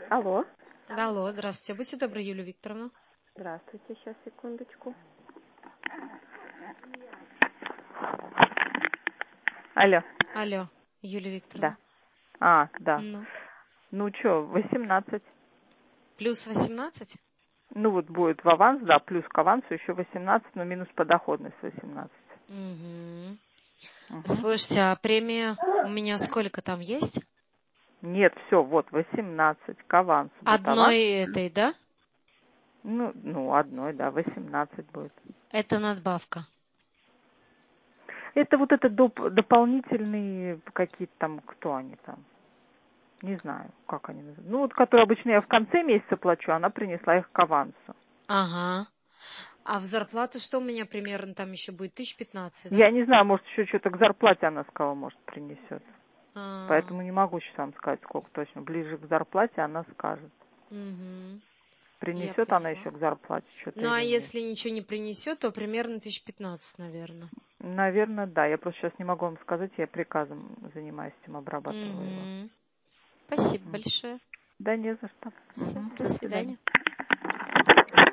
Алло. Алло, здравствуйте. Будьте добры, Юлия Викторовна. Здравствуйте, сейчас, секундочку. Алло. Алло, Юлия Викторовна. Да. Да. Ну. Ну что, 18. Плюс 18? Ну вот будет в аванс, да, плюс к авансу еще 18, но минус подоходность 18. Угу. Угу. Слушайте, а премия у меня сколько там есть? Нет, все, вот 18 к авансу. Одной этой, да? Ну, одной, да, 18 будет. Это надбавка. Это вот это дополнительные какие-то там, кто они там? Не знаю, как они называются. Ну, вот, которые обычно я в конце месяца плачу, она принесла их к авансу. Ага. А в зарплату что у меня примерно там еще будет? 1015, да? Я не знаю, может, еще что-то к зарплате она сказала, может, принесет. А. Поэтому не могу сейчас вам сказать, сколько точно. Ближе к зарплате она скажет. Угу. Принесет она еще к зарплате что-то Ну, а или нет. если ничего не принесет, то примерно 1015, наверное. Наверное, да. Я просто сейчас не могу вам сказать, я приказом занимаюсь этим, обрабатываю его. Спасибо большое. Да не за что. Все, до До свидания. свидания.